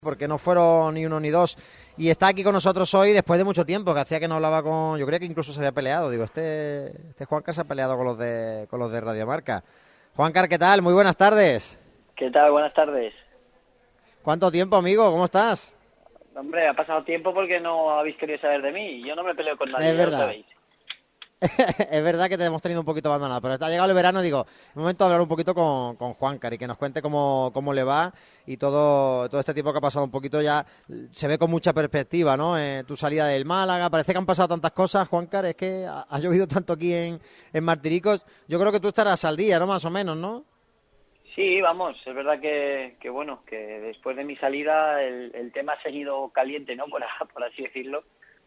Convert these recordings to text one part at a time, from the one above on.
porque no fueron ni uno ni dos, y está aquí con nosotros hoy después de mucho tiempo, que hacía que no hablaba con... Yo creía que incluso se había peleado, digo, este Juancar se ha peleado con los de Radiomarca. Juancar, ¿qué tal? Muy buenas tardes. ¿Qué tal? Buenas tardes. ¿Cuánto tiempo, amigo? ¿Cómo estás? Hombre, ha pasado tiempo porque no habéis querido saber de mí. Yo no me peleo con nadie, Es ya lo verdad. sabéis. Es verdad que te hemos tenido un poquito abandonado, pero ha llegado el verano, digo, es momento de hablar un poquito con Juancar y que nos cuente cómo le va y todo este tiempo que ha pasado un poquito ya se ve con mucha perspectiva, ¿no? Tu salida del Málaga, parece que han pasado tantas cosas, Juancar, es que ha llovido tanto aquí en Martiricos, yo creo que tú estarás al día, ¿no? Más o menos, ¿no? Sí, vamos, es verdad que bueno, que después de mi salida el tema ha seguido caliente, ¿no? Por así decirlo.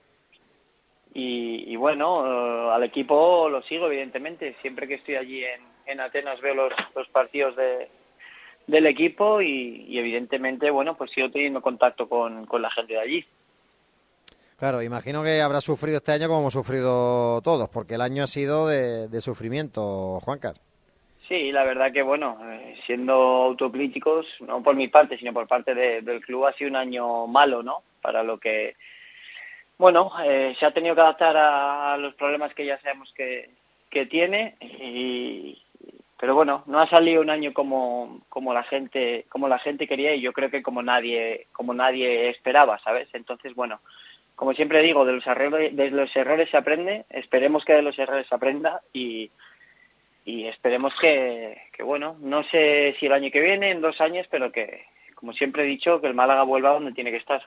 Y bueno, al equipo lo sigo, evidentemente. Siempre que estoy allí en Atenas veo los partidos del equipo y evidentemente, bueno, pues sigo teniendo contacto con la gente de allí. Claro, imagino que habrás sufrido este año como hemos sufrido todos, porque el año ha sido de sufrimiento, Juancar. Sí, la verdad que, bueno, siendo autocríticos, no por mi parte, sino por parte del club, ha sido un año malo, ¿no? Para lo que, bueno, se ha tenido que adaptar a los problemas que ya sabemos que tiene, pero bueno, no ha salido un año como la gente quería y yo creo que como nadie esperaba, ¿sabes? Entonces, bueno, como siempre digo, de los errores se aprende, esperemos que de los errores se aprenda y esperemos que, bueno, no sé si el año que viene, en 2 años, pero que, como siempre he dicho, que el Málaga vuelva donde tiene que estar.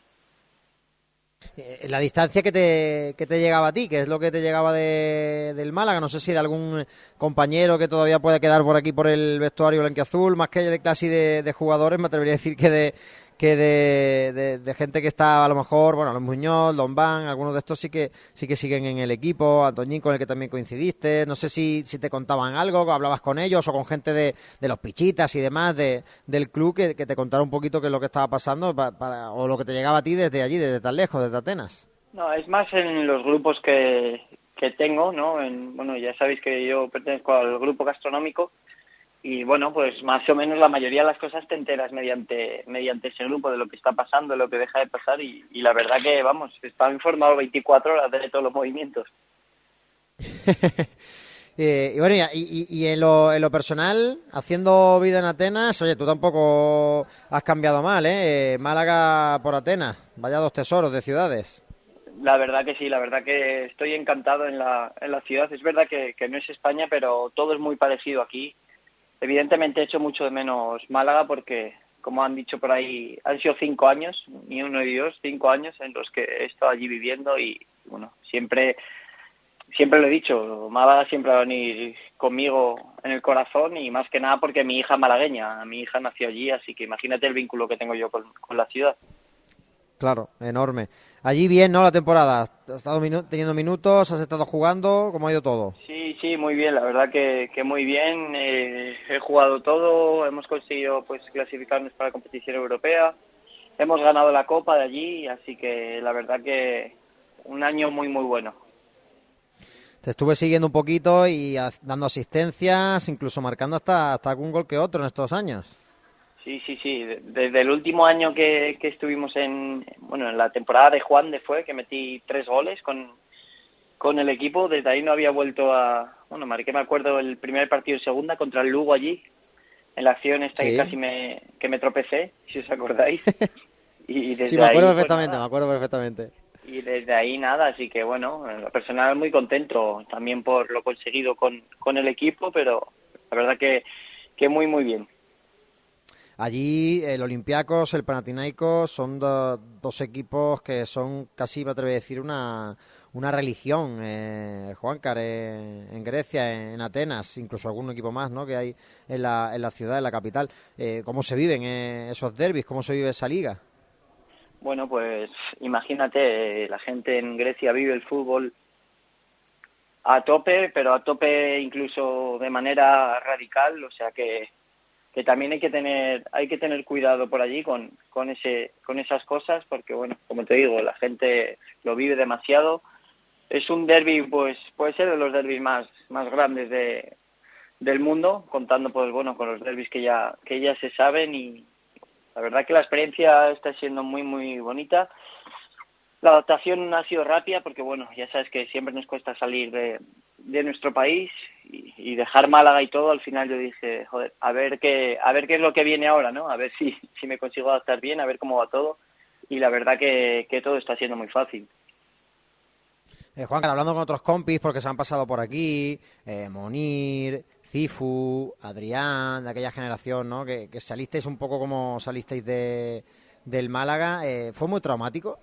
La distancia que te llegaba a ti, que es lo que te llegaba del Málaga, no sé si de algún compañero que todavía puede quedar por aquí por el vestuario blanquiazul, más que de clase de jugadores, me atrevería a decir que de gente que está a lo mejor, bueno, los Muñoz, Lombán, algunos de estos sí que siguen en el equipo, Antoñín con el que también coincidiste, no sé si te contaban algo, hablabas con ellos o con gente de los Pichitas y demás del club que te contara un poquito qué es lo que estaba pasando o lo que te llegaba a ti desde allí, desde tan lejos, desde Atenas. No, es más en los grupos que tengo, ¿no? Bueno, ya sabéis que yo pertenezco al grupo gastronómico y, bueno, pues más o menos la mayoría de las cosas te enteras mediante ese grupo de lo que está pasando, de lo que deja de pasar y la verdad que, vamos, está informado 24 horas de todos los movimientos. Y bueno, y en lo personal, haciendo vida en Atenas, oye, tú tampoco has cambiado mal, ¿eh? Málaga por Atenas, vaya dos tesoros de ciudades. La verdad que sí, la verdad que estoy encantado en la ciudad. Es verdad que no es España, pero todo es muy parecido aquí. Evidentemente he hecho mucho de menos Málaga porque, como han dicho por ahí, han sido 5 años, ni uno ni dos, 5 años en los que he estado allí viviendo y, bueno, siempre lo he dicho, Málaga siempre va a venir conmigo en el corazón y más que nada porque mi hija es malagueña, mi hija nació allí, así que imagínate el vínculo que tengo yo con la ciudad. Claro, enorme. Allí bien, ¿no? La temporada. ¿Has estado teniendo minutos? ¿Has estado jugando? ¿Cómo ha ido todo? Sí, muy bien, la verdad que muy bien. He jugado todo, hemos conseguido pues clasificarnos para la competición europea, hemos ganado la Copa de allí, así que la verdad que un año muy, muy bueno. Te estuve siguiendo un poquito y dando asistencias, incluso marcando hasta algún gol que otro en estos años. Sí. Desde el último año que estuvimos en la temporada de Juan de fue, que metí 3 goles con el equipo, desde ahí no había vuelto marqué, me acuerdo, el primer partido de segunda contra el Lugo allí, en la acción esta que Sí, casi me tropecé, si os acordáis, y sí, desde me acuerdo ahí, pues perfectamente, me nada, acuerdo perfectamente. y desde ahí nada, así que bueno, en lo personal muy contento, también por lo conseguido con el equipo, pero la verdad que muy, muy bien. Allí el Olympiacos, el Panathinaikos son dos equipos que son casi, me atrevo a decir, una religión, Juancar, en Grecia, en Atenas, incluso algún equipo más, ¿no? Que hay en la ciudad, en la capital. ¿Cómo se viven esos derbis? ¿Cómo se vive esa liga? Bueno, pues imagínate, la gente en Grecia vive el fútbol a tope, pero a tope incluso de manera radical, o sea que también hay que tener cuidado por allí con esas cosas, porque bueno, como te digo, la gente lo vive demasiado. Es un derbi, pues puede ser de los derbis más grandes del mundo, contando pues bueno con los derbis que ya se saben y La verdad que la experiencia está siendo muy, muy bonita. La adaptación ha sido rápida porque, bueno, ya sabes que siempre nos cuesta salir de nuestro país y dejar Málaga y todo. Al final yo dije, joder, a ver qué es lo que viene ahora, ¿no? A ver si me consigo adaptar bien, a ver cómo va todo. Y la verdad que todo está siendo muy fácil. Juan, hablando con otros compis, porque se han pasado por aquí, Monir, Cifu, Adrián, de aquella generación, ¿no? Que salisteis un poco como salisteis del Málaga, ¿fue muy traumático?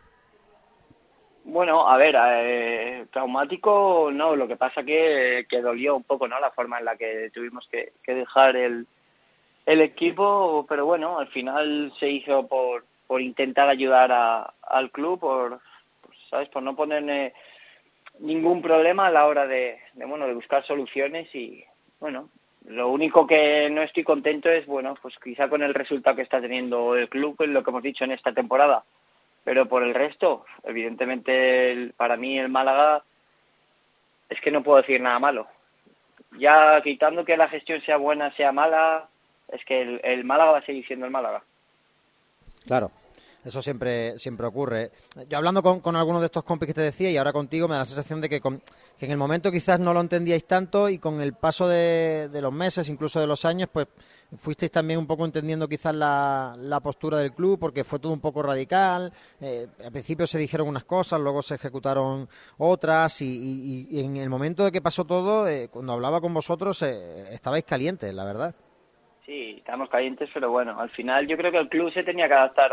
Bueno, a ver, traumático no, lo que pasa que dolió un poco, ¿no? La forma en la que tuvimos que dejar el equipo, pero bueno, al final se hizo por intentar ayudar al club, pues, ¿sabes? Por no ponerle ningún problema a la hora de buscar soluciones y, bueno, lo único que no estoy contento es, bueno, pues quizá con el resultado que está teniendo el club, en lo que hemos dicho en esta temporada. Pero por el resto, evidentemente, para mí el Málaga es que no puedo decir nada malo. Ya quitando que la gestión sea buena, sea mala, es que el Málaga va a seguir siendo el Málaga. Claro, eso siempre ocurre. Yo hablando con algunos de estos compis que te decía y ahora contigo me da la sensación de que en el momento quizás no lo entendíais tanto y con el paso de los meses, incluso de los años, pues fuisteis también un poco entendiendo quizás la postura del club porque fue todo un poco radical. Al principio se dijeron unas cosas, luego se ejecutaron otras y en el momento de que pasó todo, cuando hablaba con vosotros, estabais calientes, la verdad. Sí, estamos calientes, pero bueno, al final yo creo que el club se tenía que adaptar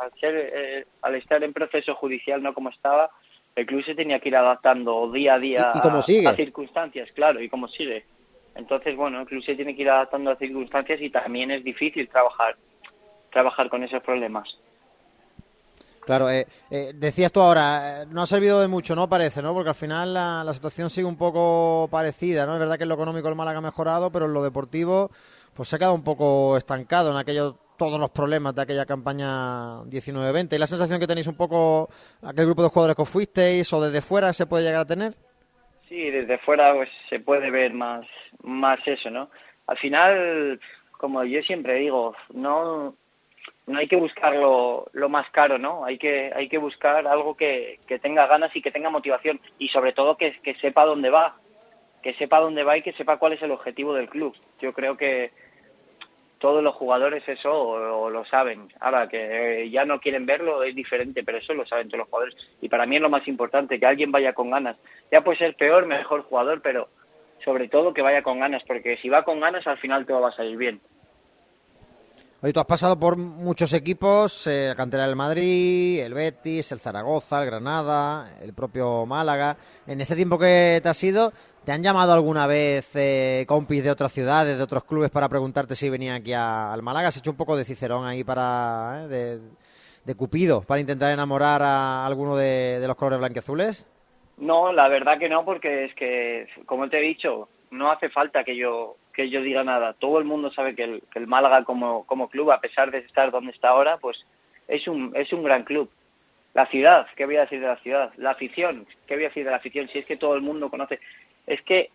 al estar en proceso judicial, no como estaba, el club se tenía que ir adaptando día a día ¿Y cómo a sigue? circunstancias, claro, y como sigue. Entonces, bueno, el club se tiene que ir adaptando a circunstancias y también es difícil trabajar con esos problemas. Claro, decías tú ahora, no ha servido de mucho, ¿no? Parece, ¿no? Porque al final la situación sigue un poco parecida, ¿no? Es verdad que en lo económico el Málaga ha mejorado, pero en lo deportivo pues se ha quedado un poco estancado en todos los problemas de aquella campaña 19-20. ¿Y la sensación que tenéis un poco, aquel grupo de jugadores que os fuisteis o desde fuera se puede llegar a tener? Sí, desde fuera pues se puede ver más eso, ¿no? Al final, como yo siempre digo, no hay que buscar lo más caro, ¿no? Hay que buscar algo que tenga ganas y que tenga motivación y sobre todo que sepa dónde va, y que sepa cuál es el objetivo del club. Yo creo que todos los jugadores eso o lo saben. Ahora que ya no quieren verlo es diferente, pero eso lo saben todos los jugadores. Y para mí es lo más importante, que alguien vaya con ganas. Ya puede ser peor, mejor jugador, pero sobre todo que vaya con ganas, porque si va con ganas al final todo va a salir bien. Oye, tú has pasado por muchos equipos, la cantera del Madrid, el Betis, el Zaragoza, el Granada, el propio Málaga. En este tiempo que te has ido, ¿te han llamado alguna vez compis de otras ciudades, de otros clubes, para preguntarte si venían aquí al Málaga? ¿Has hecho un poco de Cicerón ahí de Cupido, para intentar enamorar a alguno de los colores blanquiazules? No, la verdad que no, porque es que, como te he dicho, no hace falta que yo diga nada. Todo el mundo sabe que el Málaga como club, a pesar de estar donde está ahora, pues es un gran club. La ciudad, ¿qué voy a decir de la ciudad? La afición, ¿qué voy a decir de la afición? Si es que todo el mundo conoce. Es que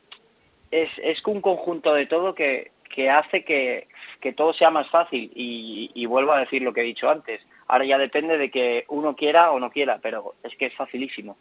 es un conjunto de todo que hace que todo sea más fácil. Y vuelvo a decir lo que he dicho antes. Ahora ya depende de que uno quiera o no quiera, pero es que es facilísimo.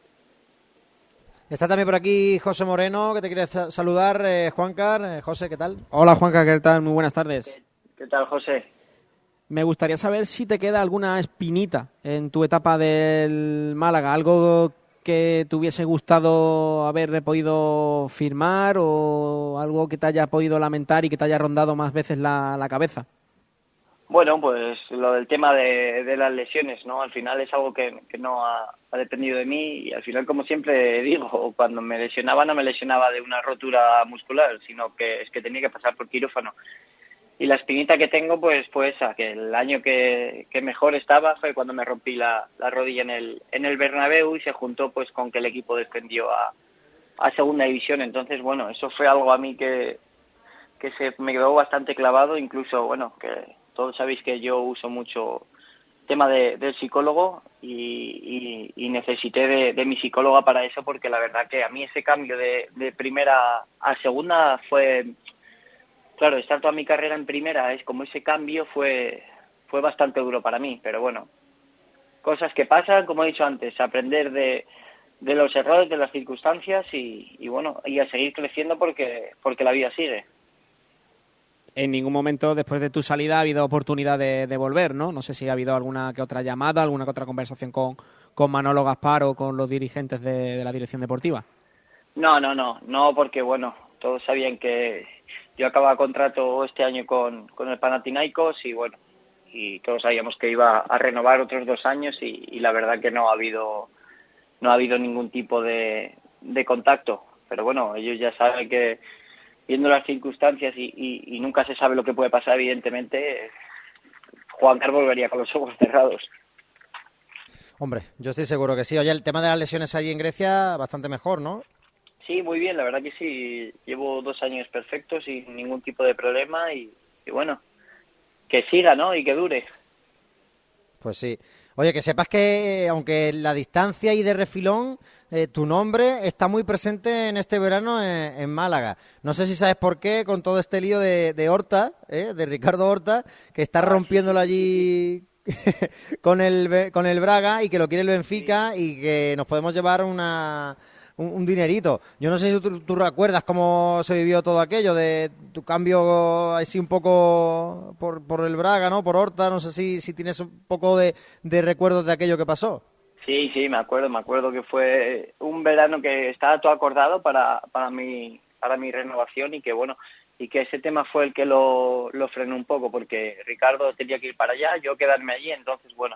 Está también por aquí José Moreno, que te quiere saludar, Juancar. José, ¿qué tal? Hola Juanca, ¿qué tal? Muy buenas tardes. ¿Qué tal, José? Me gustaría saber si te queda alguna espinita en tu etapa del Málaga, algo que te hubiese gustado haber podido firmar o algo que te haya podido lamentar y que te haya rondado más veces la cabeza. Bueno, pues lo del tema de las lesiones, ¿no? Al final es algo que no ha dependido de mí y al final, como siempre digo, cuando me lesionaba no me lesionaba de una rotura muscular, sino que es que tenía que pasar por quirófano. Y la espinita que tengo, pues esa, que el año que mejor estaba fue cuando me rompí la rodilla en el Bernabéu y se juntó pues con que el equipo descendió a segunda división. Entonces, bueno, eso fue algo a mí que se me quedó bastante clavado, incluso, bueno, que todos sabéis que yo uso mucho tema del psicólogo y necesité de mi psicóloga para eso, porque la verdad que a mí ese cambio de primera a segunda fue claro, estar toda mi carrera en primera, es como ese cambio fue bastante duro para mí, pero bueno, cosas que pasan, como he dicho antes, aprender de los errores, de las circunstancias y bueno, y a seguir creciendo porque la vida sigue. En ningún momento después de tu salida ha habido oportunidad de volver, ¿no? No sé si ha habido alguna que otra llamada, alguna que otra conversación con Manolo Gaspar o con los dirigentes de la dirección deportiva. No, porque bueno, todos sabían que yo acababa contrato este año con el Panathinaikos y bueno, y todos sabíamos que iba a renovar otros 2 años y la verdad que no ha habido ningún tipo de contacto, pero bueno, ellos ya saben que viendo las circunstancias y nunca se sabe lo que puede pasar, evidentemente, Juan Carlos volvería con los ojos cerrados. Hombre, yo estoy seguro que sí. Oye, el tema de las lesiones allí en Grecia, bastante mejor, ¿no? Sí, muy bien, la verdad que sí. Llevo 2 años perfectos sin ningún tipo de problema y bueno, que siga, ¿no? Y que dure. Pues sí. Oye, que sepas que, aunque la distancia y de refilón, tu nombre está muy presente en este verano en Málaga. No sé si sabes por qué, con todo este lío de Horta, de Ricardo Horta, que está rompiéndolo allí con el Braga y que lo quiere el Benfica y que nos podemos llevar un dinerito. Yo no sé si tú recuerdas cómo se vivió todo aquello de tu cambio así un poco por el Braga, ¿no? Por Horta, no sé si tienes un poco de recuerdos de aquello que pasó. Sí, me acuerdo que fue un verano que estaba todo acordado para mi renovación y que bueno, y que ese tema fue el que lo frenó un poco porque Ricardo tenía que ir para allá, yo quedarme allí, entonces bueno,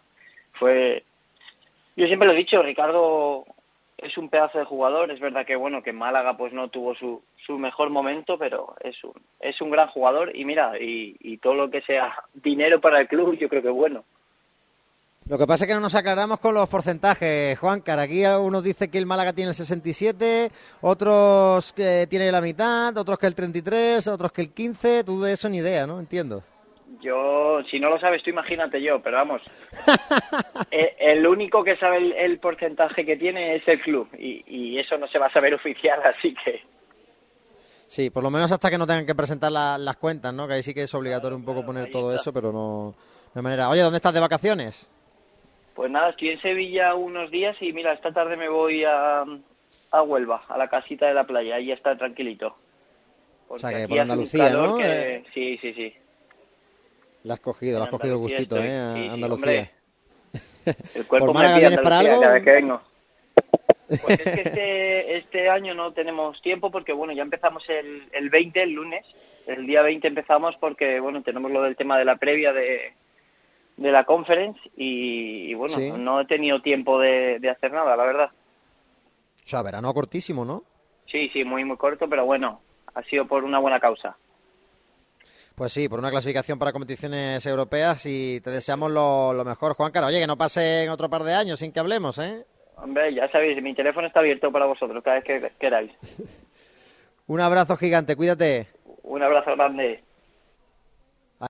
yo siempre lo he dicho, Ricardo es un pedazo de jugador, es verdad que bueno, que Málaga pues no tuvo su mejor momento, pero es un gran jugador y mira, y todo lo que sea dinero para el club, yo creo que es bueno. Lo que pasa es que no nos aclaramos con los porcentajes, Juancar. Aquí unos dicen que el Málaga tiene el 67, otros que tiene la mitad, otros que el 33, otros que el 15. Tú de eso ni idea, ¿no? Entiendo. Yo, si no lo sabes tú, imagínate yo, pero vamos, el único que sabe el porcentaje que tiene es el club y eso no se va a saber oficial, así que... Sí, por lo menos hasta que no tengan que presentar las cuentas, ¿no? Que ahí sí que es obligatorio un poco poner todo eso, pero no de manera... Oye, ¿dónde estás de vacaciones? Pues nada, estoy en Sevilla unos días y mira, esta tarde me voy a Huelva, a la casita de la playa, ahí está tranquilito. Porque o sea, que por Andalucía, ¿no? Sí. La has cogido el gustito, estoy. Sí, Andalucía. El cuerpo ¿Por Málaga vienes para algo? Cada vez que vengo. Pues es que este año no tenemos tiempo porque, bueno, ya empezamos el 20, el lunes. El día 20 empezamos porque, bueno, tenemos lo del tema de la previa de la conference y bueno, ¿sí? No he tenido tiempo de hacer nada, la verdad. O sea, verano cortísimo, ¿no? Sí, muy corto, pero bueno, ha sido por una buena causa. Pues sí, por una clasificación para competiciones europeas y te deseamos lo mejor, Juan Carlos. Oye, que no pasen otro par de años sin que hablemos, ¿eh? Hombre, ya sabéis, mi teléfono está abierto para vosotros cada vez que queráis. Un abrazo gigante, cuídate. Un abrazo grande.